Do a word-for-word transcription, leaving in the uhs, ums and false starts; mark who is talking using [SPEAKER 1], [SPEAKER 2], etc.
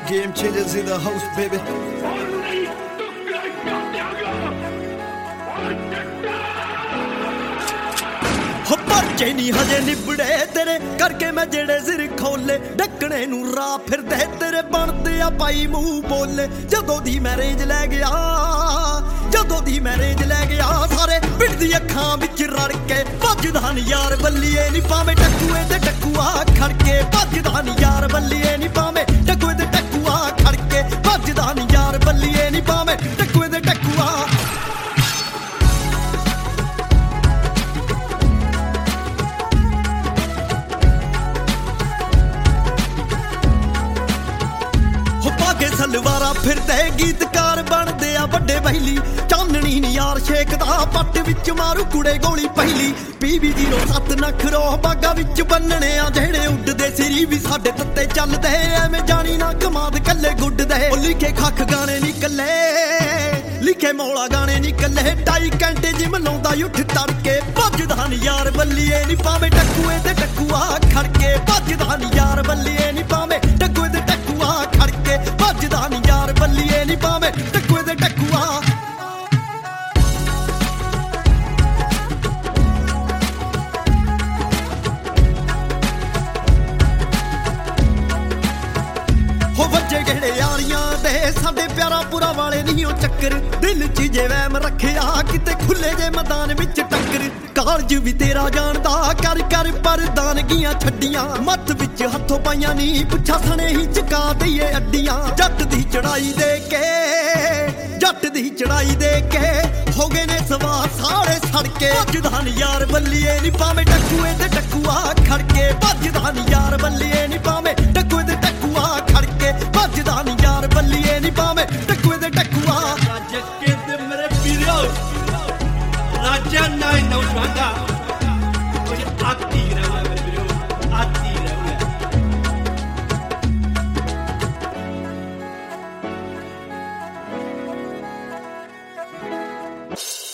[SPEAKER 1] Game Changers in the house, baby. ਹੋ ਪਰਚੇ ਨਹੀਂ ਹਜੇ ਨਿਬੜੇ ਤੇਰੇ ਕਰਕੇ ਮੈਂ ਜਿਹੜੇ ਸਿਰ ਖੋਲੇ ਢੱਕਣੇ ਨੂੰ ਰਾਹ ਫਿਰਦੇ ਤੇਰੇ ਬਣਦੇ ਆ ਪਾਈ ਮੂੰਹ ਬੋਲੇ ਜਦੋਂ ਦੀ ਮੈਰਿਜ ਲੈ ਗਿਆ ਜਦੋਂ ਦੀ ਮੈਰਿਜ ਲੈ ਗਿਆ ਸਾਰੇ ਪਿੰਡ ਦੀ ਅੱਖਾਂ ਵਿੱਚ ਰੜ ਕੇ ਭੱਜਦਾ ਨੀ ਯਾਰ ਬੱਲੀਏ ਨੀ ਪਾਵੇਂ ਟੱਕੂਏ ਤੇ ਟੱਕੂਆ ਖੜਕੇ ਭੱਜਦਾ ਨੀ ਯਾਰ ਬੱਲੀਏ ਨੀ ਪਾਵੇਂ ਟੱਕੂਏ ਤੇ ਟੱਕੂਆ ਖੜਕੇ ਭੱਜਦਾ ਨੀ ਯਾਰ ਬੱਲੀਏ ਨੀ ਪਾਵੇਂ ਟੱਕੂਏ ਤੇ ਟੱਕੂਆ ਸਲਵਾਰਾ ਫਿਰਦੇ ਗੀਤਕਾਰ ਬਣਦੇ ਆ ਵੱਡੇ ਬਹਿਲੀ ਚਾਨਣੀ ਨੀ ਯਾਰ ਛੇਕਦਾ ਪੱਟ ਵਿੱਚ ਮਾਰੂ ਕੁੜੇ ਗੋਲੀ ਪਹਿਲੀ ਪੀਵੀ ਜ਼ੀਰੋ ਸੱਤ ਨਖਰੋ ਬਾਗਾ ਵਿੱਚ ਬੰਨਣੇ ਆ ਜਿਹੜੇ ਉੱਡਦੇ ਸਿਰੀ ਵੀ ਸਾਡੇ ਤੱਤੇ ਚੱਲਦੇ ਐਵੇਂ ਜਾਣੀ ਨਾ ਕਮਾਦ ਕੱਲੇ ਗੁੱਡਦੇ ਉਹ ਲਿਖੇ ਖੱਖ ਗਾਣੇ ਨਿਕਲੇ ਲਿਖੇ ਮੌਲਾ ਗਾਣੇ ਨਿਕਲੇ ਢਾਈ ਘੰਟੇ ਜਿਮ ਲਾਉਂਦਾ ਉੱਠ ਤੜਕੇ ਭੱਜਦਾ ਨੀ ਯਾਰ ਬੱਲੀਏ ਨੀ ਪਾਵੇਂ ਟੱਕੂਏ ਤੇ ਟੱਕੂਆ ਖੜਕੇ ਭੱਜਦਾ ਨੀ ਯਾਰ ਬੱਲੀਏ ਨੀ ਪਾਵੇਂ ਟੱਕੂਏ ਤੇ ਟੱਕੂਆ ਖੜਕੇ ਭੱਜਦਾ ਨੀ ਯਾਰ ਬੱਲੀਏ ਨੀ ਪਾਵੇਂ ਟੱਕੂਏ ਤੇ ਟੱਕੂਆ ਹੋ ਵੱਜੇ ਗਹਿੜੇ ਯਾਰੀਆਂ ਦੇ ਸਾਡੇ ਪਿਆਰਾ ਪੁਰਾ ਵਾਲੇ ਨਹੀਂ ਉਹ ਚੱਕਰ ਦਿਲ 'ਚ ਜੇ ਵਹਿਮ ਰੱਖਿਆ ਕਿਤੇ ਖੁੱਲੇ ਜੇ ਮੈਦਾਨ ਵਿੱਚ ਟੱਕਰ ਕਾਲਜ ਵੀ ਤੇਰਾ ਜਾਣਦਾ ਕਰ ਕਰ ਪਰਦਾਨਗੀਆਂ ਛੱਡੀਆਂ ਮੱਥ ਵਿੱਚ ਹੱਥੋਂ ਪਾਈਆਂ ਨੀ ਪੁੱਛਾ ਸਣੇ ਹੀ ਚਕਾ ਦਈਏ ਅੱਡੀਆਂ ਜੱਟ ਦੀ ਚੜਾਈ ਦੇ ਕੇ ਜੱਟ ਦੀ ਚੜਾਈ ਦੇ ਕੇ ਹੋ ਗਏ ਨੇ ਸਵਾ ਸਾਰੇ ਸੜਕੇ ਭੱਜਦਾ ਨੀ ਯਾਰ ਬੱਲੀਏ ਨੀ ਪਾਵੇਂ ਟੱਕੂਏ ਤੇ ਟੱਕੂਆ ਖੜਕੇ ਭੱਜਦਾ ਨੀ ਯਾਰ ਬੱਲੀਏ ਨੀ ਪਾਵੇਂ ਟੱਕੂਏ ਤੇ ਟੱਕੂਆ ਖੜਕੇ ਭੱਜਦਾ ਨੀ ਯਾਰ ਬੱਲੀਏ ਨੀ ਪਾਵੇਂ ਟੱਕੂਏ ਤੇ ਟੱਕੂਆ
[SPEAKER 2] ਜੱਕੇ ਤੇ ਮੇਰੇ ਵੀਰੋ ਰਾਜਾ ਨਾਈ ਨੌਜਵਾਨਾ ਕੁਝ ਆਤੀ ਰਹਿਣਾ ਮੇਰੇ ਵੀਰੋ ਆਤੀ ਰਹਿਣਾ